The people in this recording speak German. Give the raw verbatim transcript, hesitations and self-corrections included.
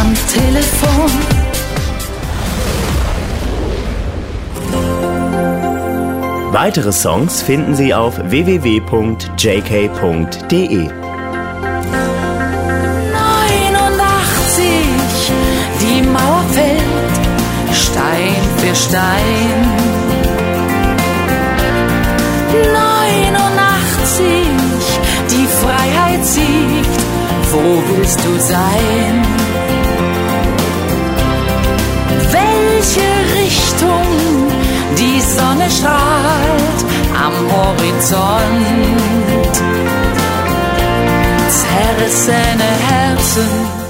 am Telefon. Weitere Songs finden Sie auf w w w punkt j k punkt d e. neunundachtzig, die Mauer fällt Stein für Stein. neunundachtzig, die Freiheit siegt, wo willst du sein? Welche Richtung die Sonne strahlt am Horizont? Zerrissene Herzen